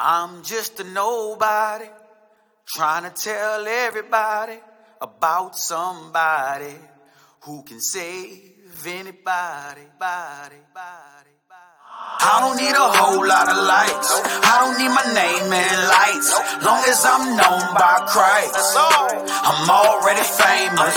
I'm just a nobody, trying to tell everybody about somebody who can save anybody. I don't need a whole lot of lights, I don't need my name in lights, long as I'm known by Christ. I'm already famous,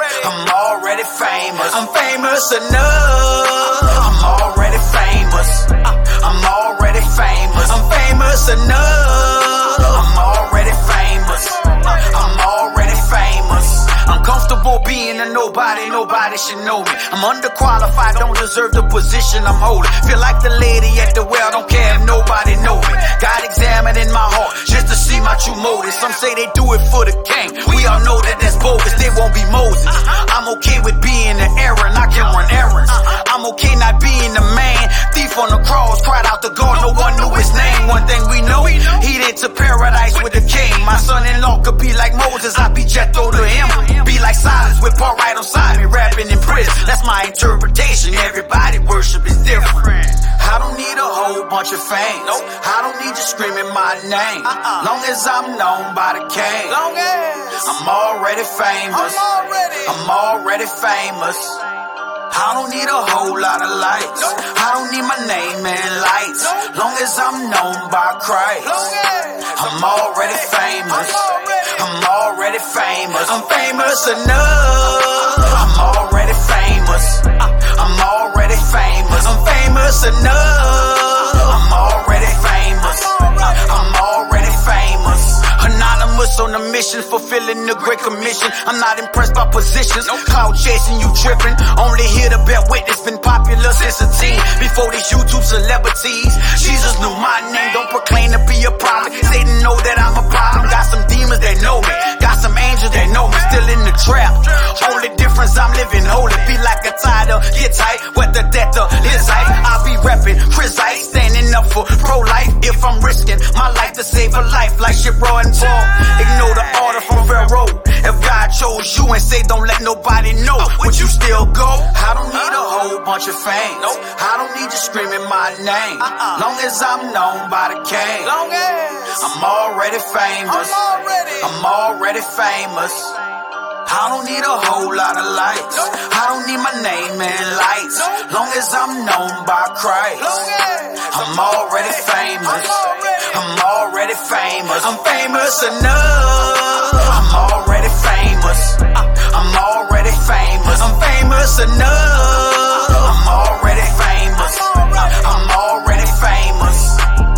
I'm famous enough. I'm already famous, I'm already famous, I'm famous enough. I'm already famous, I'm already famous. I'm comfortable being a nobody should know me. I'm underqualified, don't deserve the position I'm holding. Feel like the lady at the well, don't care if nobody know me. God examining my heart, just to see my true motives. Some say they do it for the king, we all know that that's bogus, they won't be Moses. I'm okay with being an Aaron, I can run errands. I'm okay not being the man, thief on the cross, cried out to God, no one knew his name. One thing we know, he did to paradise with the king. My son-in-law could be like Moses, I be Jethro to him. Be like Silence with Paul right beside me, rapping in prison. That's my interpretation, everybody worship is different. I don't need a whole bunch of fame, I don't need you screaming my name, long as I'm known by the king. I'm already famous, I'm already famous. I don't need a whole lot of lights, I don't need my name in lights, long as I'm known by Christ. I'm already famous, I'm already famous, I'm famous enough. I'm already famous, I'm already famous, I'm famous enough. I'm already famous, I'm already famous. Anonymous on a mission, fulfilling the great commission. I'm not impressed by positions, cloud chasing, you tripping. Only here to bear witness, been popular since a teen. Before these YouTube celebrities, Jesus knew my name, don't proclaim to be a prophet. Satan know that I'm a problem, got some demons that know me, got some angels that know me, still in the trap. Only difference, I'm living holy, be like a title, get tight, whether death or Lizite. I'll be repping Chrisite, standing up for pro-life. If I'm risking my life to save a life, like Shipro and Paul, ignore the order from Pharaoh. If God chose you and say don't let nobody know, would you still go? I don't need a whole bunch of fame, I don't need you screaming my name, long as I'm known by the king. I'm already famous, I'm already famous. I don't need a whole lot of lights, I don't need my name in lights, long as I'm known by Christ. I'm already famous, I'm already famous, I'm famous enough. I'm already famous, I'm already famous, I'm famous enough. I'm already famous, I'm already famous.